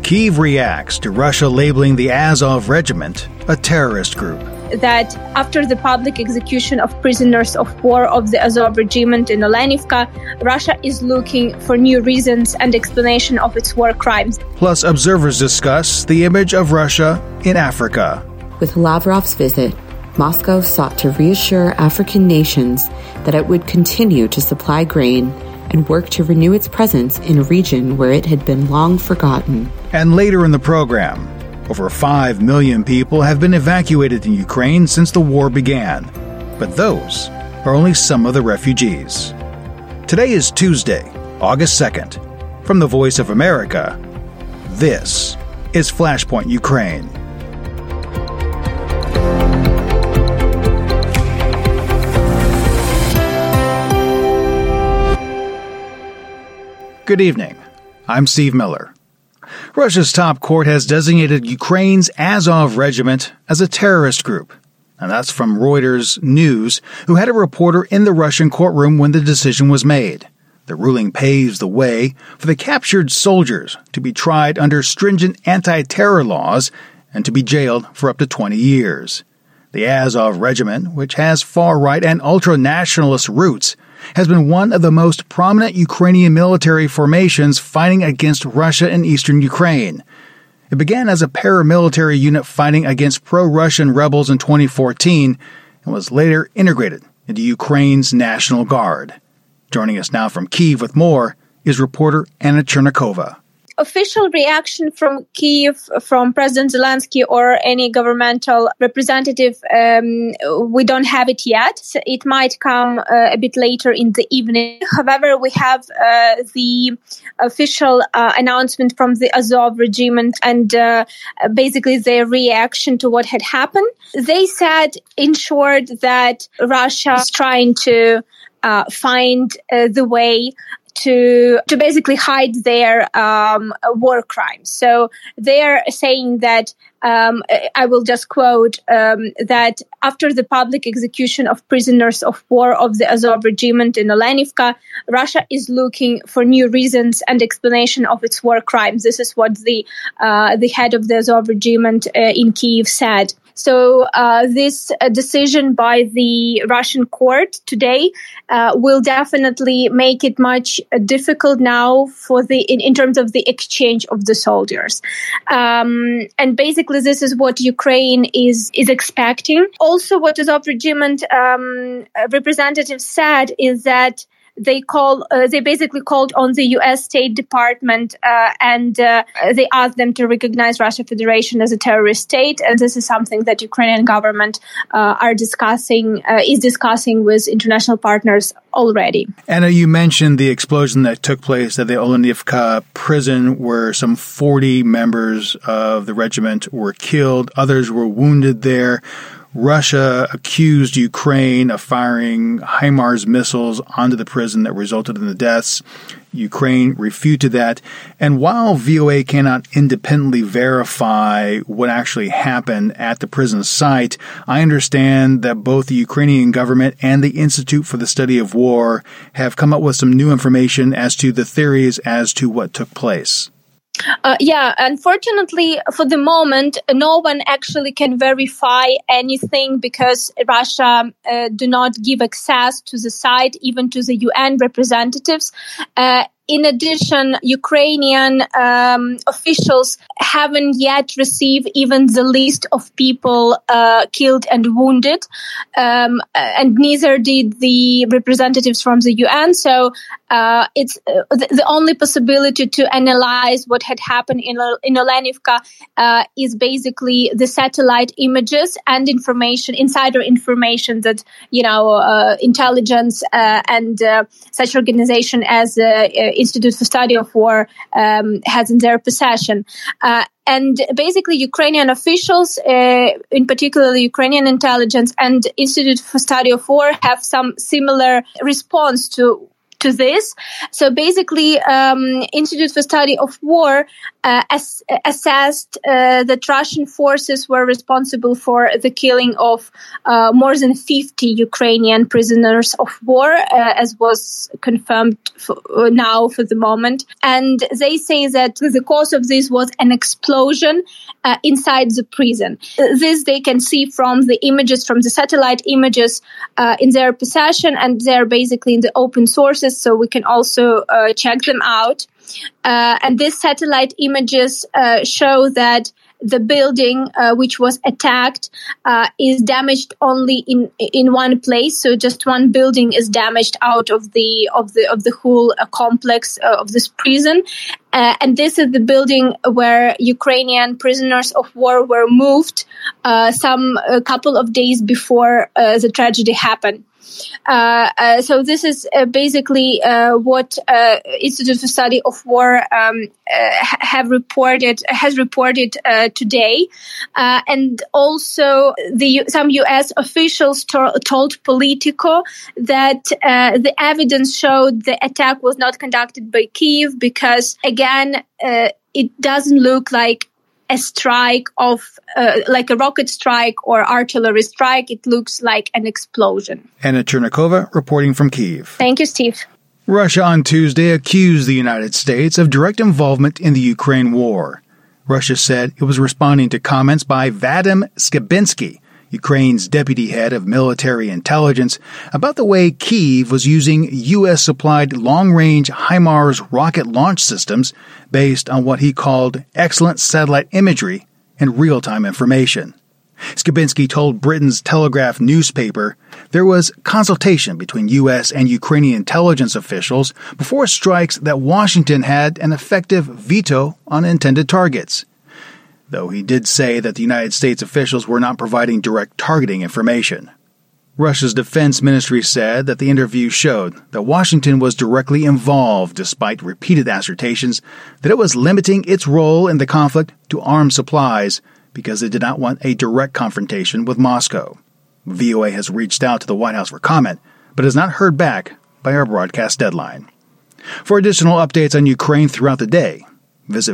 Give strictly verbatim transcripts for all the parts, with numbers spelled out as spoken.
Kyiv reacts to Russia labeling the Azov Regiment a terrorist group. That after the public execution of prisoners of war of the Azov Regiment in Olenivka, Russia is looking for new reasons and explanation of its war crimes. Plus, observers discuss the image of Russia in Africa. With Lavrov's visit, Moscow sought to reassure African nations that it would continue to supply grain and work to renew its presence in a region where it had been long forgotten. And later in the program, over five million people have been evacuated in Ukraine since the war began. But those are only some of the refugees. Today is Tuesday, August second. From the Voice of America, this is Flashpoint Ukraine. Good evening. I'm Steve Miller. Russia's top court has designated Ukraine's Azov Regiment as a terrorist group. And that's from Reuters News, who had a reporter in the Russian courtroom when the decision was made. The ruling paves the way for the captured soldiers to be tried under stringent anti-terror laws and to be jailed for up to twenty years. The Azov Regiment, which has far-right and ultra-nationalist roots, has been one of the most prominent Ukrainian military formations fighting against Russia in eastern Ukraine. It began as a paramilitary unit fighting against pro-Russian rebels in twenty fourteen and was later integrated into Ukraine's National Guard. Joining us now from Kyiv with more is reporter Anna Chernikova. Official reaction from Kyiv, from President Zelensky or any governmental representative, um, we don't have it yet. So it might come uh, a bit later in the evening. However, we have uh, the official uh, announcement from the Azov Regiment and uh, basically their reaction to what had happened. They said, in short, that Russia is trying to uh, find uh, the way to to basically hide their um, war crimes. So they're saying that, um, I will just quote, um, that after the public execution of prisoners of war of the Azov Regiment in Olenivka, Russia is looking for new reasons and explanation of its war crimes. This is what the uh, the head of the Azov Regiment uh, in Kyiv said. So uh, this uh, decision by the Russian court today uh, will definitely make it much uh, difficult now for the in, in terms of the exchange of the soldiers. Um, and basically, this is what Ukraine is is expecting. Also, what the Azov Regiment um, representative said is that They call. Uh, they basically called on the U S State Department uh, and uh, they asked them to recognize Russia Federation as a terrorist state. And this is something that Ukrainian government uh, are discussing, uh, is discussing with international partners already. Anna, you mentioned the explosion that took place at the Olenivka prison, where some forty members of the regiment were killed. Others were wounded there. Russia accused Ukraine of firing HIMARS missiles onto the prison that resulted in the deaths. Ukraine refuted that. And while V O A cannot independently verify what actually happened at the prison site, I understand that both the Ukrainian government and the Institute for the Study of War have come up with some new information as to the theories as to what took place. Uh, yeah, unfortunately, for the moment, no one actually can verify anything because Russia uh, do not give access to the site, even to the U N representatives. Uh, In addition, Ukrainian um, officials haven't yet received even the list of people uh, killed and wounded, um, and neither did the representatives from the U N. So uh, it's uh, the, the only possibility to analyze what had happened in in Olenivka uh, is basically the satellite images and information, insider information that you know uh, intelligence uh, and uh, such organization as uh, Institute for Study of War um, has in their possession. Uh, and basically Ukrainian officials, uh, in particular the Ukrainian intelligence and Institute for Study of War, have some similar response to to this. So basically, um, Institute for Study of War uh, ass- assessed uh, that Russian forces were responsible for the killing of uh, more than fifty Ukrainian prisoners of war, uh, as was confirmed for, uh, now for the moment. And they say that the cause of this was an explosion uh, inside the prison. This they can see from the images, from the satellite images uh, in their possession, and they're basically in the open sources, so we can also uh, check them out. Uh, and these satellite images uh, show that the building uh, which was attacked uh, is damaged only in in one place. So just one building is damaged out of the of the of the whole uh, complex uh, of this prison, uh, and this is the building where Ukrainian prisoners of war were moved uh, some a couple of days before uh, the tragedy happened. Uh, uh, so this is uh, basically uh, what uh, Institute for Study of War um, uh, have reported has reported uh, today, uh, and also the some U S officials to- told Politico that uh, the evidence showed the attack was not conducted by Kyiv because, again, uh, it doesn't look like a strike of uh, like a rocket strike or artillery strike. It looks like an explosion. Anna Chernikova reporting from Kyiv. Thank you, Steve. Russia on Tuesday accused the United States of direct involvement in the Ukraine war. Russia said it was responding to comments by Vadim Skabinsky, Ukraine's deputy head of military intelligence, about the way Kyiv was using U S-supplied long-range HIMARS rocket launch systems based on what he called excellent satellite imagery and real-time information. Skabinsky told Britain's Telegraph newspaper there was consultation between U S and Ukrainian intelligence officials before strikes that Washington had an effective veto on intended targets, though he did say that the United States officials were not providing direct targeting information. Russia's defense ministry said that the interview showed that Washington was directly involved despite repeated assertions that it was limiting its role in the conflict to arms supplies because it did not want a direct confrontation with Moscow. V O A has reached out to the White House for comment, but has not heard back by our broadcast deadline. For additional updates on Ukraine throughout the day, visit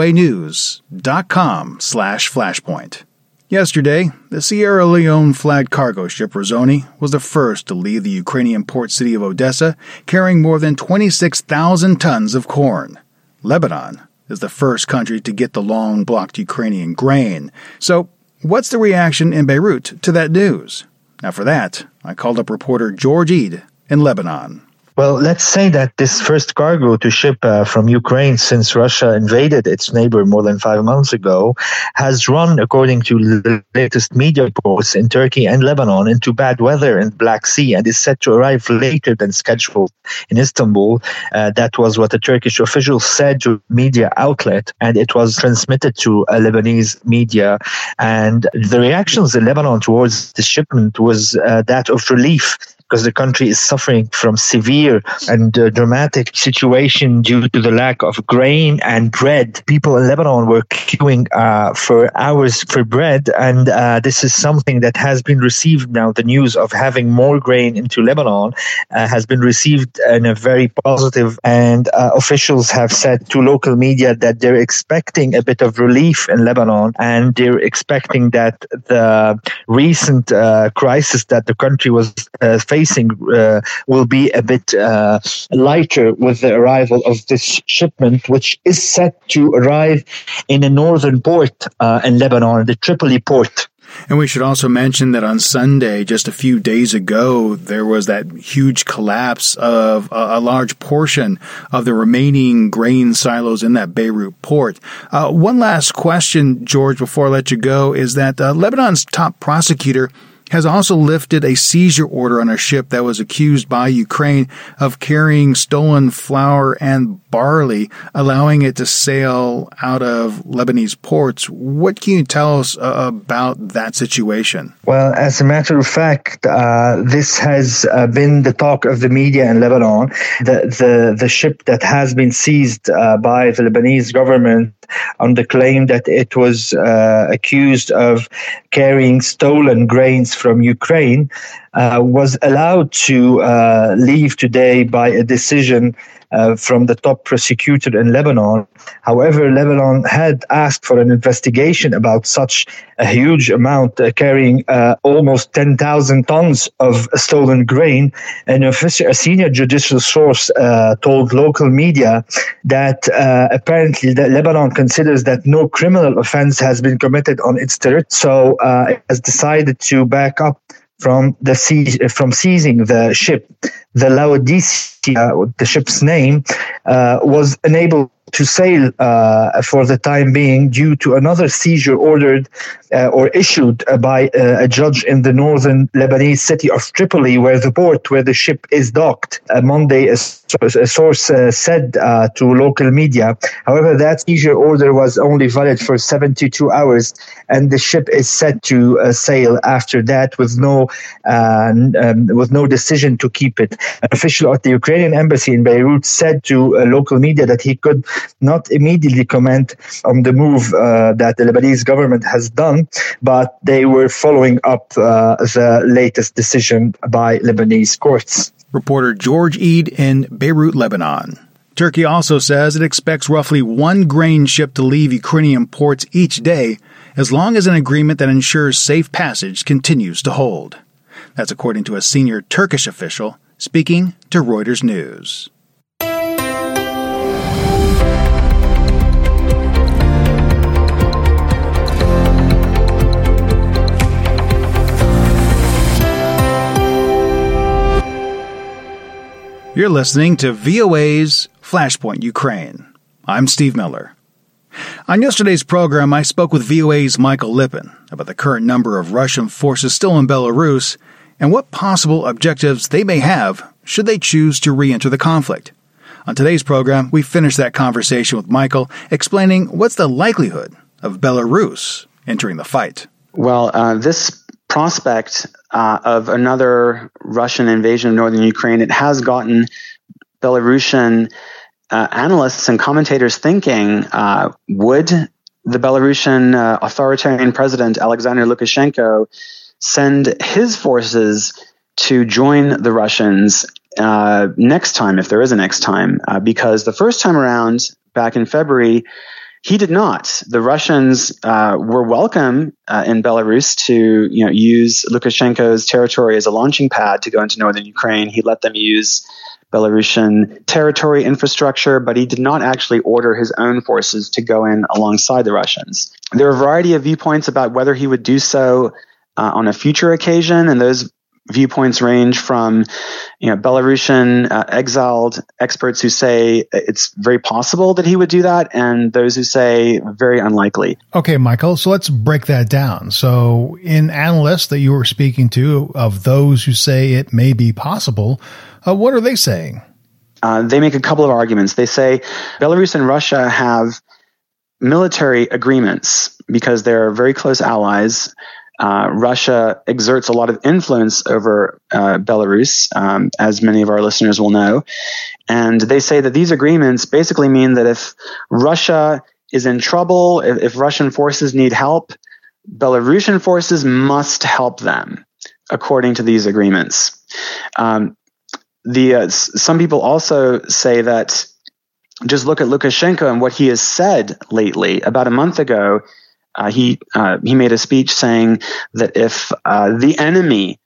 voanews.com slash flashpoint. Yesterday, the Sierra Leone-flagged cargo ship Razoni was the first to leave the Ukrainian port city of Odessa, carrying more than twenty-six thousand tons of corn. Lebanon is the first country to get the long-blocked Ukrainian grain. So, what's the reaction in Beirut to that news? Now for that, I called up reporter George Eid in Lebanon. Well, let's say that this first cargo to ship uh, from Ukraine since Russia invaded its neighbor more than five months ago has run, according to the latest media reports in Turkey and Lebanon, into bad weather in the Black Sea and is set to arrive later than scheduled in Istanbul. Uh, that was what a Turkish official said to a media outlet, and it was transmitted to a Lebanese media. And the reactions in Lebanon towards this shipment was uh, that of relief, because the country is suffering from severe and uh, dramatic situation due to the lack of grain and bread. People in Lebanon were queuing uh, for hours for bread, and uh, this is something that has been received now. The news of having more grain into Lebanon uh, has been received in a very positive, and uh, officials have said to local media that they're expecting a bit of relief in Lebanon, and they're expecting that the recent uh, crisis that the country was uh, facing facing uh, will be a bit uh, lighter with the arrival of this shipment, which is set to arrive in a northern port uh, in Lebanon, the Tripoli port. And we should also mention that on Sunday, just a few days ago, there was that huge collapse of a, a large portion of the remaining grain silos in that Beirut port. Uh, one last question, George, before I let you go, is that uh, Lebanon's top prosecutor has also lifted a seizure order on a ship that was accused by Ukraine of carrying stolen flour and barley, allowing it to sail out of Lebanese ports. What can you tell us uh, about that situation? Well, as a matter of fact, uh, this has uh, been the talk of the media in Lebanon. The the, the ship that has been seized uh, by the Lebanese government on the claim that it was uh, accused of carrying stolen grains from Ukraine uh, was allowed to uh, leave today by a decision uh, from the top prosecutor in Lebanon. However, Lebanon had asked for an investigation about such a huge amount, uh, carrying uh, almost ten thousand tons of stolen grain. And a, a senior judicial source uh, told local media that uh, apparently that Lebanon considers that no criminal offense has been committed on its territory, so uh, it has decided to back up from the seize, from seizing the ship. The Laodicea, the ship's name, uh, was unable to sail uh, for the time being due to another seizure ordered uh, or issued uh, by uh, a judge in the northern Lebanese city of Tripoli, where the port where the ship is docked. Uh, Monday, a, a source uh, said uh, to local media. However, that seizure order was only valid for seventy-two hours, and the ship is set to uh, sail after that with no uh, um, with no decision to keep it. An official at the Ukrainian embassy in Beirut said to uh, local media that he could not immediately comment on the move uh, that the Lebanese government has done, but they were following up uh, the latest decision by Lebanese courts. Reporter George Eid in Beirut, Lebanon. Turkey also says it expects roughly one grain ship to leave Ukrainian ports each day, as long as an agreement that ensures safe passage continues to hold. That's according to a senior Turkish official speaking to Reuters News. You're listening to V O A's Flashpoint Ukraine. I'm Steve Miller. On yesterday's program, I spoke with V O A's Michael Lippin about the current number of Russian forces still in Belarus and what possible objectives they may have should they choose to re-enter the conflict. On today's program, we finish that conversation with Michael, explaining what's the likelihood of Belarus entering the fight. Well, uh, this prospect uh, of another Russian invasion of northern Ukraine, it has gotten Belarusian uh, analysts and commentators thinking, uh, would the Belarusian uh, authoritarian president Alexander Lukashenko send his forces to join the Russians uh, next time, if there is a next time? Uh, because the first time around, back in February, he did not. The Russians uh, were welcome uh, in Belarus to, you know, use Lukashenko's territory as a launching pad to go into northern Ukraine. He let them use Belarusian territory infrastructure, but he did not actually order his own forces to go in alongside the Russians. There are a variety of viewpoints about whether he would do so uh, on a future occasion, and those viewpoints range from, you know, Belarusian uh, exiled experts who say it's very possible that he would do that, and those who say very unlikely. Okay, Michael, so let's break that down. So in analysts that you were speaking to, of those who say it may be possible, uh, what are they saying? Uh, they make a couple of arguments. They say Belarus and Russia have military agreements because they're very close allies. Uh, Russia exerts a lot of influence over uh, Belarus, um, as many of our listeners will know. And they say that these agreements basically mean that if Russia is in trouble, if, if Russian forces need help, Belarusian forces must help them, according to these agreements. Um, the uh, some people also say that just look at Lukashenko and what he has said lately. About a month ago, Uh, he uh, he made a speech saying that if uh, the enemy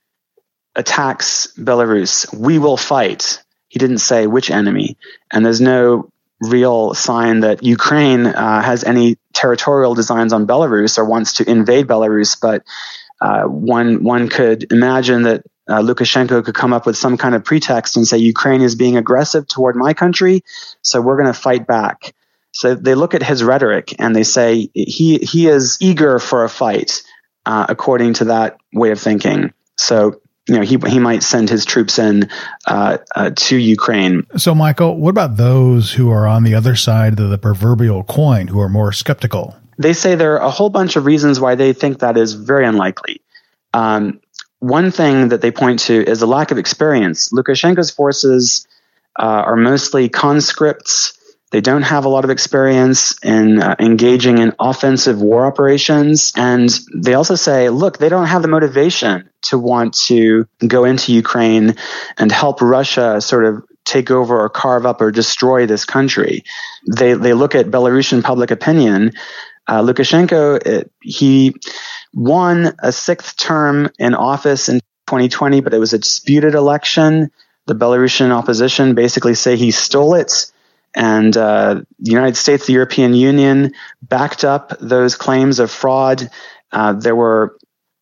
attacks Belarus, we will fight. He didn't say which enemy, and there's no real sign that Ukraine uh, has any territorial designs on Belarus or wants to invade Belarus. But uh, one one could imagine that uh, Lukashenko could come up with some kind of pretext and say Ukraine is being aggressive toward my country, so we're going to fight back. So they look at his rhetoric and they say he he is eager for a fight, uh, according to that way of thinking. So, you know, he he might send his troops in uh, uh, to Ukraine. So, Michael, what about those who are on the other side of the proverbial coin, who are more skeptical? They say there are a whole bunch of reasons why they think that is very unlikely. Um, one thing that they point to is a lack of experience. Lukashenko's forces uh, are mostly conscripts. They don't have a lot of experience in uh, engaging in offensive war operations. And they also say, look, they don't have the motivation to want to go into Ukraine and help Russia sort of take over or carve up or destroy this country. They they look at Belarusian public opinion. Uh, Lukashenko, it, he won a sixth term in office in twenty twenty, but it was a disputed election. The Belarusian opposition basically say he stole it, and uh, the United States, the European Union, backed up those claims of fraud. Uh, there were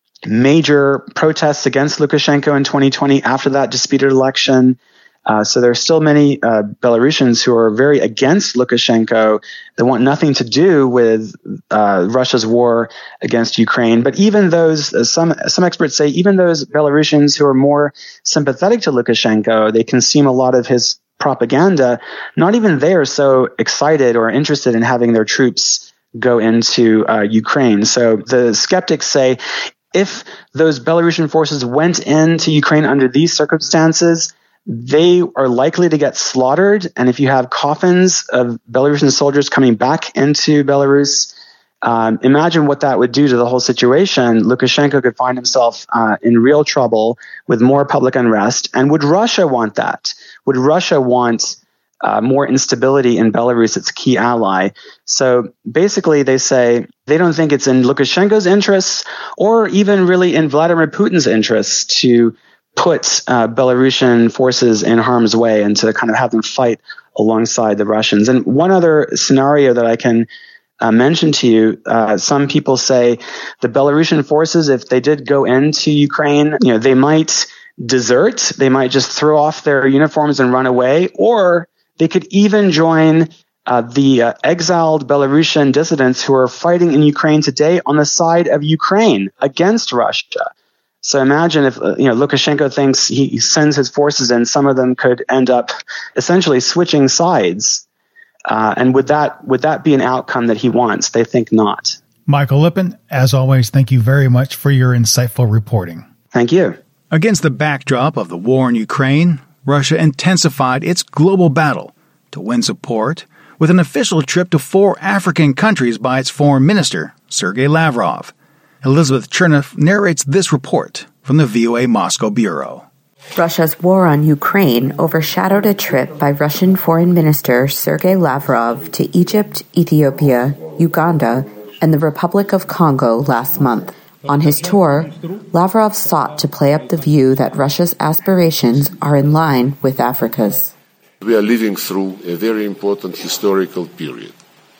major protests against Lukashenko in twenty twenty after that disputed election. Uh, so there are still many uh, Belarusians who are very against Lukashenko. They want nothing to do with uh, Russia's war against Ukraine. But even those, uh, some some experts say, even those Belarusians who are more sympathetic to Lukashenko, they consume a lot of his propaganda. Not even they are so excited or interested in having their troops go into uh, Ukraine. So the skeptics say, if those Belarusian forces went into Ukraine under these circumstances, they are likely to get slaughtered. And if you have coffins of Belarusian soldiers coming back into Belarus, um, imagine what that would do to the whole situation. Lukashenko could find himself uh, in real trouble with more public unrest. And would Russia want that? Would Russia want uh, more instability in Belarus, its key ally? So basically they say they don't think it's in Lukashenko's interests or even really in Vladimir Putin's interests to put uh, Belarusian forces in harm's way and to kind of have them fight alongside the Russians. And one other scenario that I can uh, mention to you, uh, some people say the Belarusian forces, if they did go into Ukraine, you know, they might desert, they might just throw off their uniforms and run away, or they could even join uh, the uh, exiled Belarusian dissidents who are fighting in Ukraine today on the side of Ukraine against Russia. So imagine if uh, you know Lukashenko thinks he, he sends his forces in, some of them could end up essentially switching sides. Uh, and would that would that be an outcome that he wants? They think not. Michael Lippin, as always, thank you very much for your insightful reporting. Thank you. Against the backdrop of the war in Ukraine, Russia intensified its global battle to win support with an official trip to four African countries by its foreign minister, Sergei Lavrov. Elizabeth Chernoff narrates this report from the V O A Moscow Bureau. Russia's war on Ukraine overshadowed a trip by Russian Foreign Minister Sergei Lavrov to Egypt, Ethiopia, Uganda, and the Republic of Congo last month. On his tour, Lavrov sought to play up the view that Russia's aspirations are in line with Africa's. We are living through a very important historical period,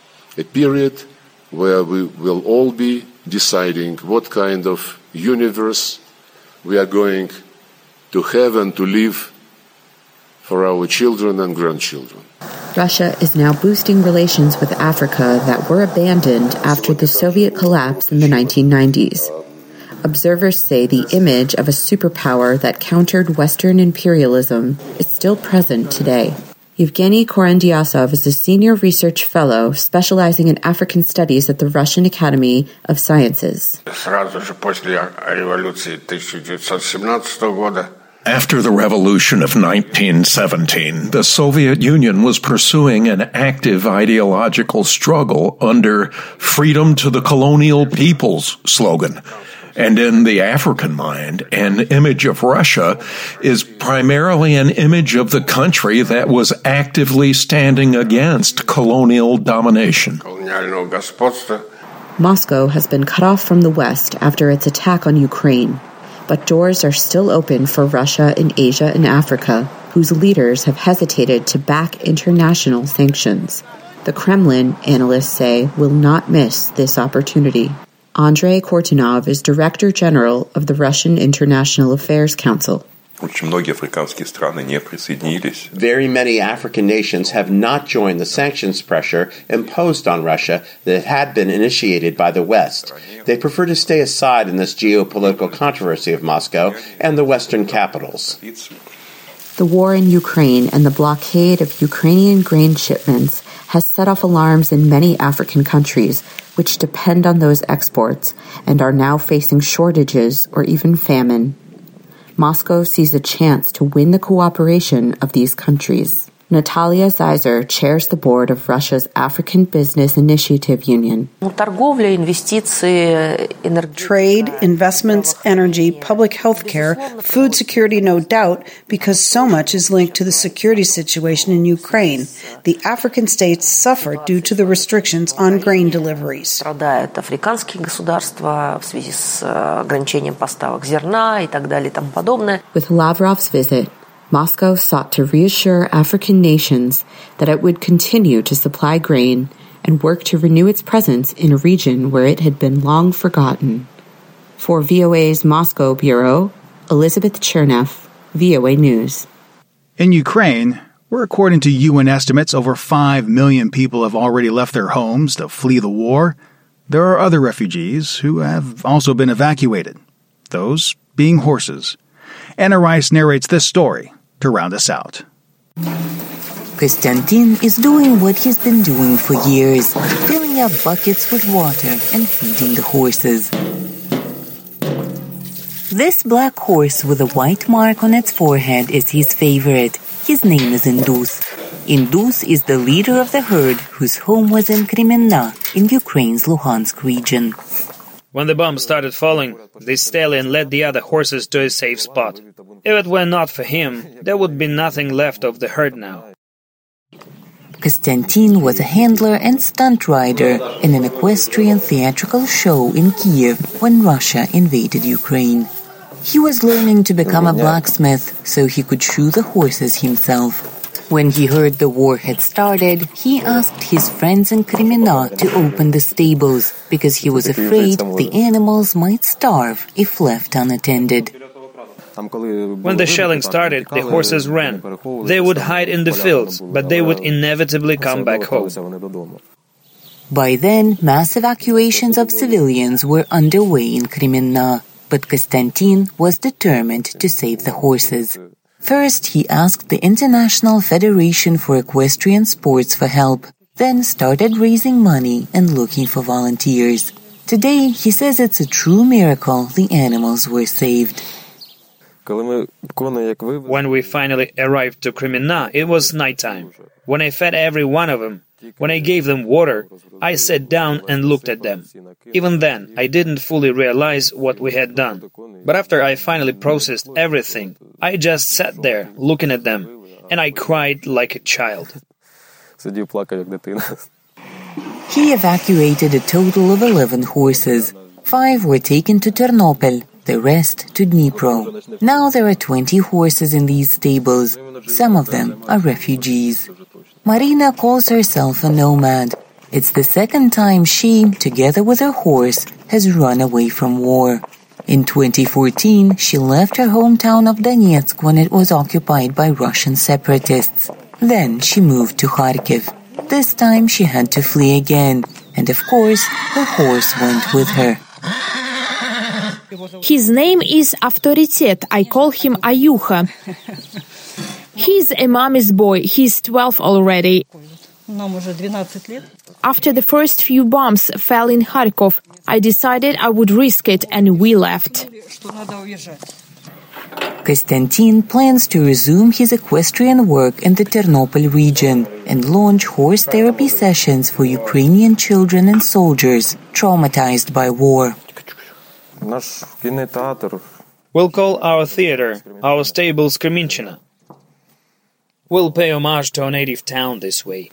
a period where we will all be deciding what kind of universe we are going to have and to live for our children and grandchildren. Russia is now boosting relations with Africa that were abandoned after the Soviet collapse in the nineteen nineties. Observers say the image of a superpower that countered Western imperialism is still present today. Yevgeny Korandiasov is a senior research fellow specializing in African studies at the Russian Academy of Sciences. After the revolution of nineteen seventeen, the Soviet Union was pursuing an active ideological struggle under freedom to the colonial peoples slogan. And in the African mind, an image of Russia is primarily an image of the country that was actively standing against colonial domination. Moscow has been cut off from the West after its attack on Ukraine, but doors are still open for Russia in Asia and Africa, whose leaders have hesitated to back international sanctions. The Kremlin, analysts say, will not miss this opportunity. Andrei Kortunov is Director General of the Russian International Affairs Council. Very many African nations have not joined the sanctions pressure imposed on Russia that had been initiated by the West. They prefer to stay aside in this geopolitical controversy of Moscow and the Western capitals. The war in Ukraine and the blockade of Ukrainian grain shipments has set off alarms in many African countries, which depend on those exports and are now facing shortages or even famine. Moscow sees a chance to win the cooperation of these countries. Natalia Zeiser chairs the board of Russia's African Business Initiative Union. Trade, investments, energy, public health care, food security, no doubt, because so much is linked to the security situation in Ukraine. The African states suffer due to the restrictions on grain deliveries. With Lavrov's visit, Moscow sought to reassure African nations that it would continue to supply grain and work to renew its presence in a region where it had been long forgotten. For V O A's Moscow bureau, Elizabeth Chernev, V O A News. In Ukraine, where according to U N estimates over five million people have already left their homes to flee the war, there are other refugees who have also been evacuated, those being horses. Anna Rice narrates this story to round us out. Konstantin is doing what he's been doing for years, filling up buckets with water and feeding the horses. This black horse with a white mark on its forehead is his favorite. His name is Indus. Indus is the leader of the herd whose home was in Kremenna, in Ukraine's Luhansk region. When the bombs started falling, the stallion led the other horses to a safe spot. If it were not for him, there would be nothing left of the herd now. Konstantin was a handler and stunt rider in an equestrian theatrical show in Kiev when Russia invaded Ukraine. He was learning to become a blacksmith so he could shoe the horses himself. When he heard the war had started, he asked his friends in Kremenna to open the stables because he was afraid the animals might starve if left unattended. When the shelling started, the horses ran. They would hide in the fields, but they would inevitably come back home. By then, mass evacuations of civilians were underway in Kremenna, but Konstantin was determined to save the horses. First, he asked the International Federation for Equestrian Sports for help, then started raising money and looking for volunteers. Today, he says it's a true miracle the animals were saved. When we finally arrived to Kremenna, it was nighttime. When I fed every one of them, when I gave them water, I sat down and looked at them. Even then, I didn't fully realize what we had done. But after I finally processed everything, I just sat there looking at them, and I cried like a child. He evacuated a total of eleven horses. Five were taken to Ternopil, the rest to Dnipro. Now there are twenty horses in these stables. Some of them are refugees. Marina calls herself a nomad. It's the second time she, together with her horse, has run away from war. In twenty fourteen, she left her hometown of Donetsk when it was occupied by Russian separatists. Then she moved to Kharkiv. This time she had to flee again, and of course, her horse went with her. His name is Autoritet. I call him Ayuha. He's a mommy's boy. He's twelve already. After the first few bombs fell in Kharkov, I decided I would risk it and we left. Konstantin plans to resume his equestrian work in the Ternopil region and launch horse therapy sessions for Ukrainian children and soldiers traumatized by war. We'll call our theater, our stables Kremenchina. We'll pay homage to our native town this way.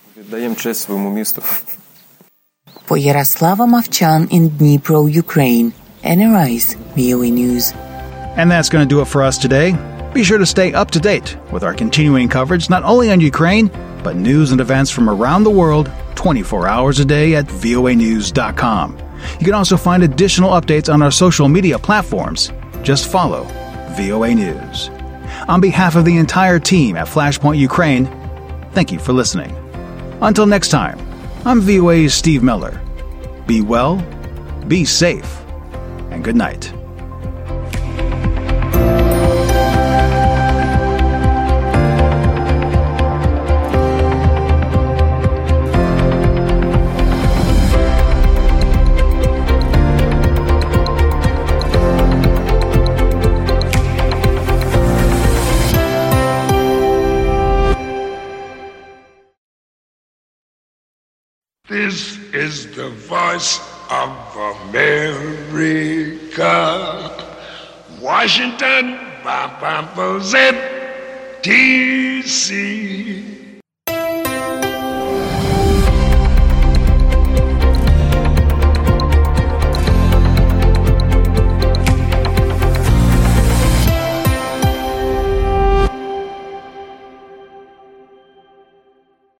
For Yaroslava Mavchan in Dnipro, Ukraine, Anna Rice, V O A News. And that's going to do it for us today. Be sure to stay up to date with our continuing coverage not only on Ukraine, but news and events from around the world twenty-four hours a day at V O A news dot com. You can also find additional updates on our social media platforms. Just follow V O A News. On behalf of the entire team at Flashpoint Ukraine, thank you for listening. Until next time, I'm V O A's Steve Miller. Be well, be safe, and good night. This is the voice of America. Washington, D C